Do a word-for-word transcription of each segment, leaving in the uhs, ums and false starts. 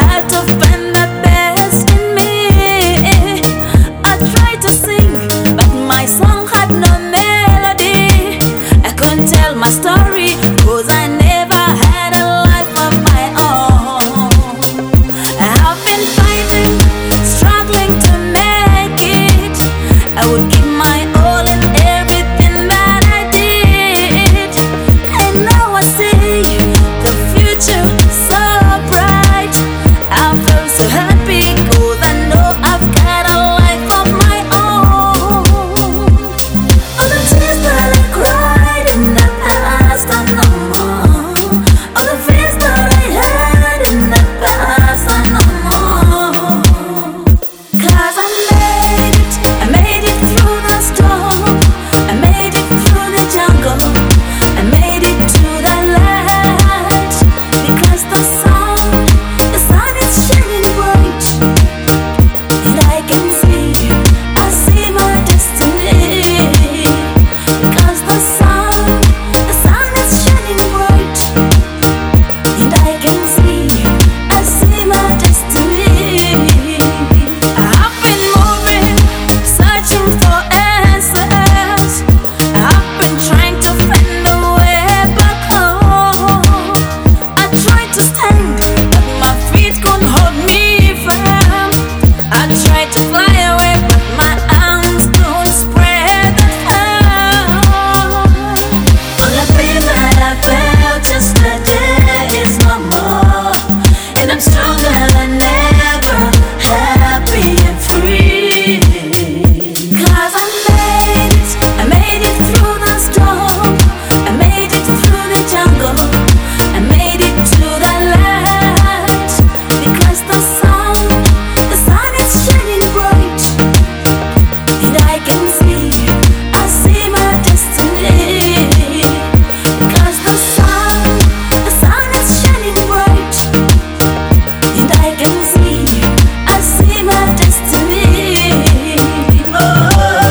had to find the best in me. I tried to sing, but my song had no melody. I couldn't tell my story, cause I never had a life of my own. I've been fighting, struggling to make it. I would give my all in everything that I did. And now I see the future so bright. I feel so happy, cause I know I've got a life of my own. All the tears that I cried in the past are no more. All the fears that I had in the past are no more. Cause I made it, I made it through the storm. I made it through the jungle, I made it to the light. Because the sun, the sun is shining bright. And I can see, I see my destiny. Because the sun, the sun is shining bright. And I can see, I see my destiny. I've been moving, searching for answers. I've been trying to find a way back home. I tried to stand, but my feet couldn't hold me firm. I tried to fly away, but my arms couldn't spread that far. All the pain that I felt yesterday is no more. And I'm stronger than ever, happy and free. Cause I made it, I made it through the storm. I made it through the jungle, I made it to the light. Because the sun, the sun is shining bright. And I can see, I see my destiny. Because the sun, the sun is shining bright. And I can see, I see my destiny. Oh.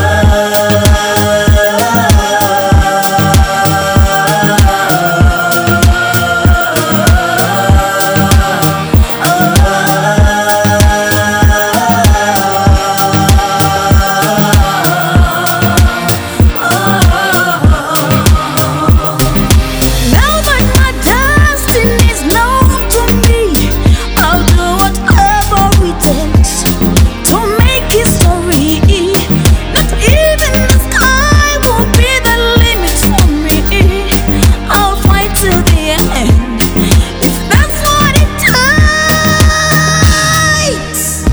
Now that my destiny is known to me, I'll do whatever it takes to make history. Not even the sky will be the limit for me. I'll fight till the end, if that's what it takes.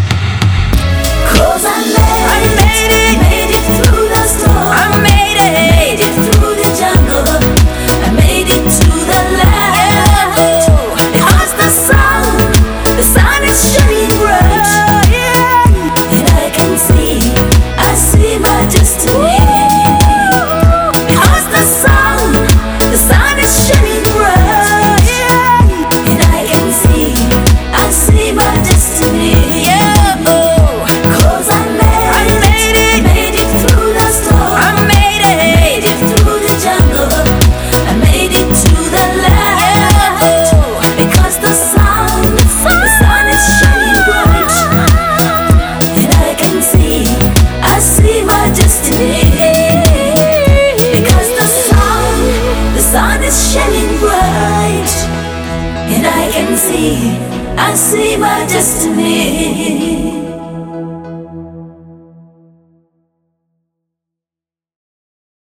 Cause I made, I made it, made it through the storm. I made it, made it through the jungle. I made it to the light. Because the sun, the sun is shining bright. And I can see, I see my destiny. Because the sun, the sun is shining bright. And I can see, I see my destiny. Yeah, cause I made, I made it, made it through the storm. I made it, made it through the jungle. I made it to the light. Because the sun, the sun is shining bright. And I can see, I see my destiny. Because the sun, the sun is shining bright. And I can see, I see my destiny.